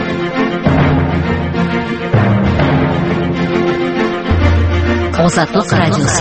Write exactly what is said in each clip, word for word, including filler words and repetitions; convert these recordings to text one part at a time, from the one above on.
Азатлык радиосы.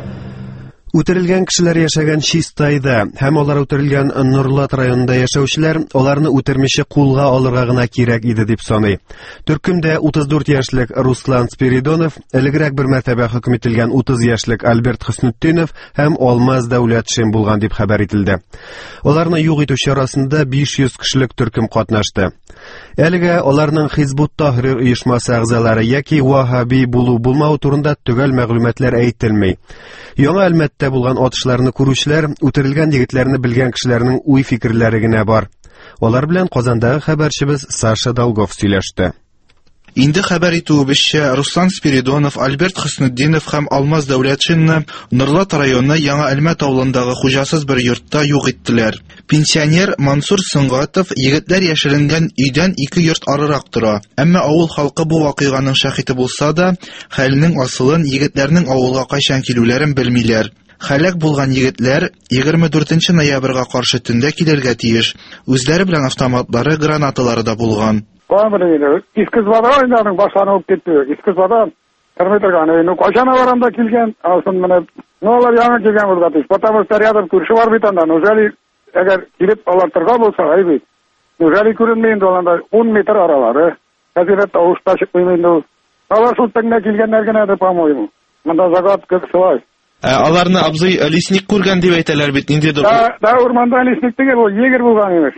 Үтерелгән кешеләр яшәгән Чистайда һәм алар үтерелгән Нурлат районында яшәүчеләр аларны үтермичә кулга алырга гына кирәк иде дип саный. Төркемдә утыз дүрт яшьлек Руслан Спиридонов, элегрәк бер мәртәбә хөкем ителгән утыз яшьлек Альберт Хөснетдинов һәм Алмаз Дәүләтшин булган дип хәбәр ителде. Аларны юк итүче арасында биш йөз кешелек төркем катнашты. Әлегә аларның Хизбут Тахрир оешмасы әгъзалары яки Ваһаби булу булмау турында төгәл мәгълүматлар әйтелми. Яңа Әлмәттә булган атышларны күрүчеләр үтерелгән егетләрне белгән кешеләрнең уй-фикерләре генә бар. Алар белән Казандагы хәбәрчебез Саша Долгов сөйләште. Инде хәбәр итүебезчә, Руслан Спиридонов, Альберт Хөснетдинов һәм Алмаз Дәүләтшинны Нурлат районы Яңа Әлмәт авылындагы хуҗасыз бер йортта юк иттеләр. Пенсионер Мансур Сыңгатов егетләр яшеренгән өйдән ике йорт арырак тора. Әмма авыл халкы бу вакыйганың шаһиты булса да, хәлнең асылын егетләрнең авылга кайчан килүләрен белмиләр. Хәлак булган егетләр егерме дүртенче ноябрьгә каршы төндә килергә тиеш. Үзләре белән автоматлары, гранаталары да булган. Иске звада ойнарның башланып кетті. Иске звада термиторган. Ну, кайчан барамда килгән, алсын менә. Ну, алар яңа килгән булды тиеш. Потому что рядом күрше бар бит анда. Неужели әгәр килеп алар торган булса, әйбит. Неужели күренмәй инде анда он метр аралары. Хәзер тавыш ташып куймый инде. Алар шул тәңгә килгәннәр генә дип по-моему. Монда загад кылсылай. Аларны абзый лесник күргән дип әйтәләр бит инде. Да, да, урманда лесник түгел, ул егер булган имеш.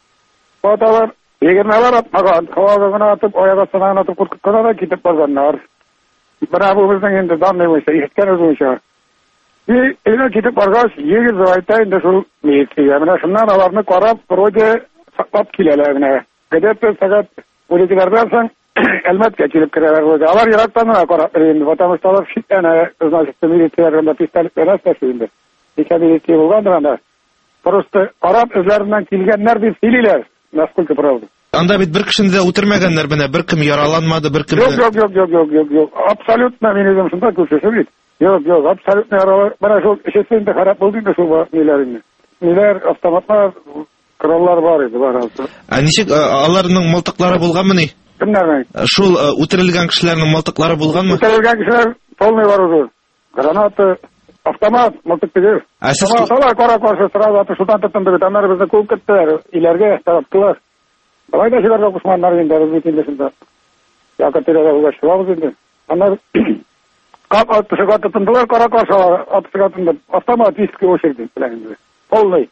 Фотолар егермеләр атмаган, һавага гына атып, аяк астына атып куркып кына да китеп барганнар. Бара бу безнең инде данный буенча, ишеткән буенча. И әйдә китеп баргач, егер зайта инде шул милиция. Менә шуннан аларны карап, вроде саклап киләләр менә. Гадәттә сәгать он икеләрдән соң Әлмәткә килеп керәләр булды. Алар ерактан гына карап инде, потому что алар шиттәне, значит, милицияләрдә пистолет берәстә инде. Икән милиция булгандыр анда. Просто карап эзләреннән килгәннәр дип сөйлиләр. Насколько правда? Анда бит бер кешене дә үтермәгәннәр, менә бер кем яраланмады, бер кем. Юк, юк, юк, юк, юк, юк, юк. Абсолютно минем шунда күрсәтә бит. Юк, юк, абсолютно яралар. Менә шул эшесендә харап булды инде шул ниләрне. Ниләр автоматлар, кораллар бар иде, бар алты. А ничек аларның мылтыклары булганмы? Кемнәрнең? Шул үтерелгән кешеләрнең мылтыклары булганмы? Үтерелгән кешеләр полный бар уже. Граната, автомат, мылтык түгел. Алар кара каршы сразу атышудан тотынды бит. Аннары безне куып кеттеләр, иләргә тараптылар. Алай да шуларга кушманнар инде, без инде шунда. Яка тирәгә угашабыз инде. Аннары кап атышуга тотындылар, кара каршы атышуга тотынды. Автомат иске очерди белән инде. Полный.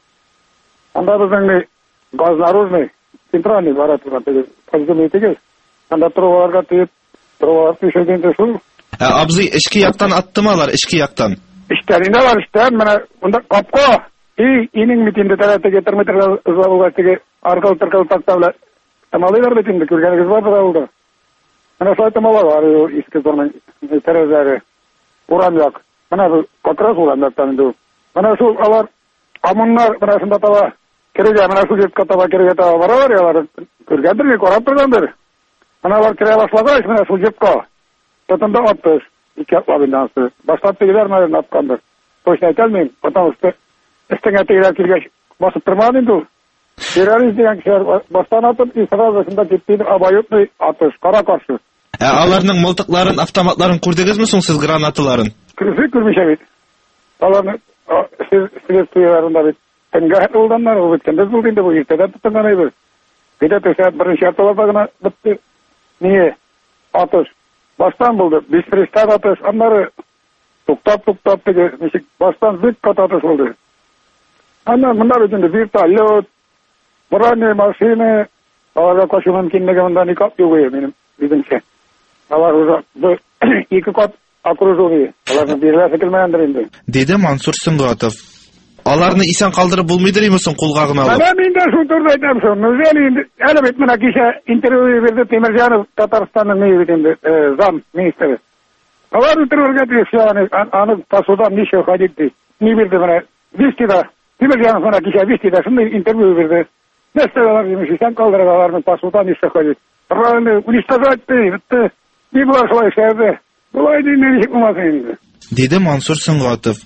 Анда безнең газ наружный, центральный барат бар. Подземный түгел. Анда трубаларга тиеп, трубалар төшергәндә шул. Абзый, эшке яктан аттымы алар, эшке яктан? Эштәрендә бар, эштәр, менә унда капка. И инең бит инде тәрәтәгә терметрга ызлауга теге аркал торкал тактавла. Тамалыйлар бит инде күргәнегез бар булды. Менә шулай тамалар бар, иске заман тәрәзәләре. Урам як. Менә бу котрас урам яктан инде. Менә шул алар амуннар менә шунда таба. Керегә менә шул җиргә таба керегә таба баралар, алар күргәндер, карап торгандыр. Менә алар керә башлагач, менә шул җиргә тотында атты. Ике атлабыннан соң. Башлап тегеләр менә аткандыр. Точно әйтәлмим, потому что эстәңә тегеләр килгәч басып тормаган инде ул. Террорист дигән кешеләр баштан атып, и сразу шунда китте обоюдный атыш, кара каршы. Ә аларның мылтыкларын, автоматларын күрдегезме соң сез, гранаталарын? Күрсек күрмичә бит. Аларны следствиеләрендә бит тәңгә булганнар, ул биткәндә булды инде бу иртәдә тотынган иде. Биде тәсәт беренче аталарда гына битте. Ние? Атыш. Баштан булды, биш пристав атыш, аннары туктап-туктап теге, ничек, баштан бик кат атыш булды. Аннан мындар өчен вертолет, бронный машина, аларга качу мөмкинлеге монда никак юк иде минем билимчә. Алар уже ике кат окружение, аларны бирәсе килмәгәндер инде. Диде Мансур Сыңгатов. Аларны исән калдырып булмыйдыр имесен кулга гына алып. Менә мин дә шул турыда әйтәм шул. Нәзәли инде, әле бит менә кичә интервью бирде Тимирҗанов, Татарстанның ни бит инде, зам министры. Алар интервьюга тиешә, аны тасудан ничә ходит ди. Ни бирде менә Вестида, Тимирҗанов менә кичә Вестида шундый интервью бирде. Нәрсә алар димеш, исән калдырып аларны тасудан ничә ходит. Правильно, уничтожать ты, ни була шулай эшләрде. Булай ди, ничек булмасын инде. Диде Мансур Сыңгатов.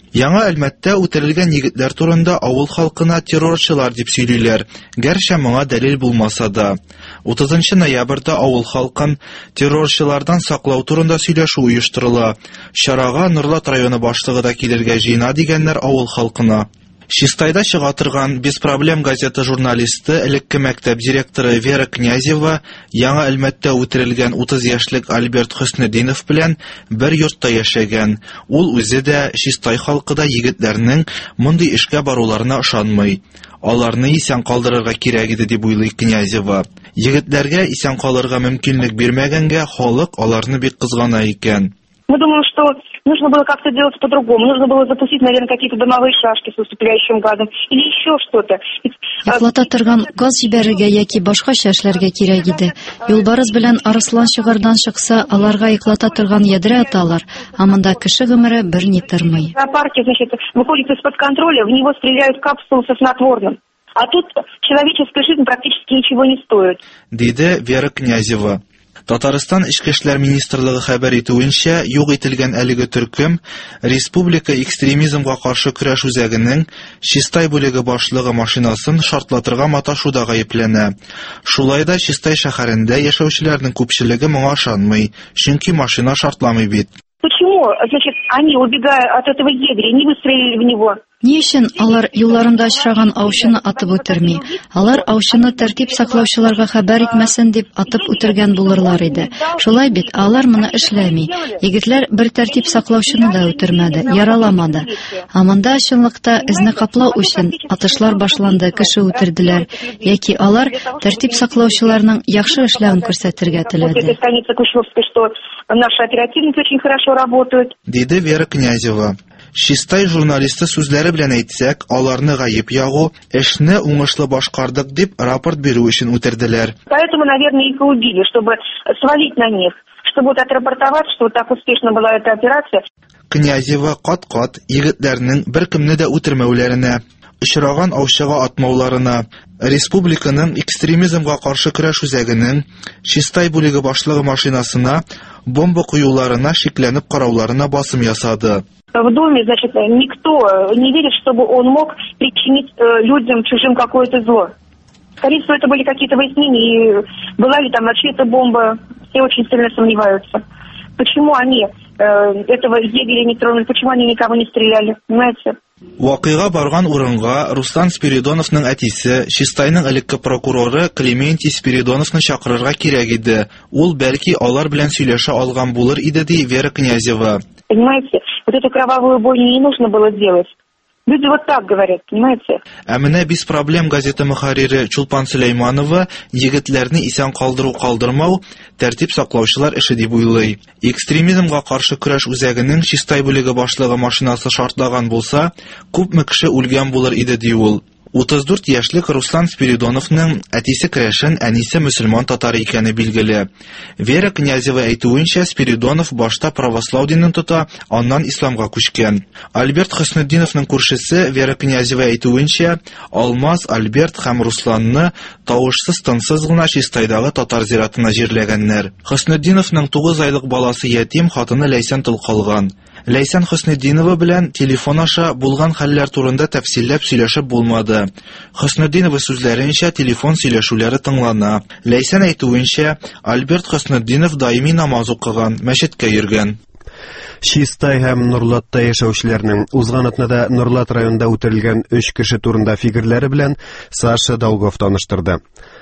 Яңа Әлмәттә үтерелгән егетләр турында авыл халкына террорчылар дип сөйлиләр, гәрчә моңа дәлил булмаса да. утызынчы ноябрьдә авыл халкын террорчылардан саклау турында сөйләшү оештырыла. Чарага Норлат районы башлыгы да килергә җыена дигәннәр авыл халкына. Чистайда чыга торган «Без проблем» газета журналисты, элекке мәктәп директоры Вера Князева Яңа Әлмәттә үтерелгән утыз яшьлек Альберт Хөснетдинов белән бер йортта яшәгән. Ул үзе дә, Чистай халкы да егетләрнең мондый эшкә баруларына ышанмый. Аларны исән калдырырга кирәк иде дип уйлый Князева. Егетләргә исән калырга мөмкинлек бирмәгәнгә халык аларны бик кызгана икән. Мы думаем, что нужно было как-то делать по-другому. Нужно было запустить, наверное, какие-то дымовые шашки с уступляющим газом или еще что-то. Йоклата торган газ җибәрергә яки башкача эшләргә кирәк иде. Юлбарыс белән Арыслан чыгардан чыкса, аларга йоклата торган ядрә аталар, ә монда кеше гомере берни тормый. На парке, значит, выходит из-под контроля, в него стреляют капсулы со снотворным. А тут человеческая жизнь практически ничего не стоит. Диде Вера Князева. Татарстан Ичке эшләр министрлыгы хәбәр итүенчә, юк ителгән әлеге төркем республика экстремизмга каршы көрәш үзәгенең Чистай бүлеге башлыгы машинасын шартлатырга маташуда гаепләнә. Шулай да Чистай шәһәрендә яшәүчеләрнең күпчелеге моңа ышанмый, чөнки машина шартламый бит. Почему, значит, они, убегая от этого егеря, не выстрелили в него? Ни өчен алар юлларында очраган аучыны атып үтерми? Алар аучыны тәртип саклаучыларга хәбәр итмәсен дип атып үтергән булырлар иде. Шулай бит, алар моны эшләми. Егетләр бер тәртип саклаучыны да үтермәде, яраламады. Ә монда чынлыкта эзне каплау өчен атышлар башланды, кеше үтерделәр, яки алар тәртип саклаучыларның яхшы эшләвен күрсәтергә теләде. Наши оперативники очень хорошо работают. Диде Вера Князева. Чистай журналисты сүзләре белән әйтсәк, аларны гаеп ягу, эшне уңышлы башкардык дип рапорт бирү өчен үтерделәр. Поэтому, наверное, их и убили, чтобы свалить на них, чтобы вот отрапортовать, что вот так успешно была эта операция. Князева кат-кат егетләрнең беркемне дә үтермәүләренә, очраган аучыга атмауларына, республиканың экстремизмга каршы көрәш үзәгенең Чистай бүлеге башлыгы машинасына бомба куюларына шикләнеп карауларына басым ясады. В доме, значит, никто не верит, чтобы он мог причинить э, людям чужим какое-то зло. Скорее всего, это были какие-то выяснения, и была ли там чья-то бомба, все очень сильно сомневаются. Почему они э, этого егеря не тронули, почему они никого не стреляли, понимаете? Вакыйга барган урынга Руслан Спиридоновның әтисе, Чистайның элекке прокуроры Клементий Спиридоновны чакырырга кирәк иде. Ул бәлки алар белән сөйләшә алган булыр иде ди Вера Князева. Понимаете, вот эту кровавую бойню не нужно было делать. Люди вот так говорят, понимаете? Ә менә «Без проблем» газета мөхәррире Чулпан Сөләйманова егетләрне исән калдыру калдырмау тәртип саклаучылар эше дип уйлый. Экстремизмга каршы көрәш үзәгенең Чистай бүлеге башлыгы машинасы шартлаган булса, күпме кеше үлгән булыр иде ди ул. утыз дүрт яшьлек Руслан Спиридоновның әтисе керәшен, әнисе мөселман татар икәне билгеле. Вера Князева әйтүенчә, Спиридонов башта правослау динен тота, аннан исламга күчкән. Альберт Хөснетдиновның күршесе Вера Князева әйтүенчә, Алмаз, Альберт һәм Русланны тавышсыз тынсыз гына Чистайдагы татар зиратына җирләгәннәр. Хөснетдиновның тугыз айлык баласы ятим, хатыны Ләйсән тол калган. Ләйсән Хөснетдинова белән телефон аша булган хәлләр турында тәфсилләп сөйләшеп булмады. Хөснетдинова сүзләренчә, телефон сөйләшүләре тыңлана. Ләйсән әйтүенчә, Альберт Хөснетдинов даими намаз укыган, мәчеткә йөргән. Чистай һәм Норлатта яшәүчеләрнең узган атнада Норлат районында үтерелгән өч кеше турында фикерләре белән Саша Долгов таныштырды.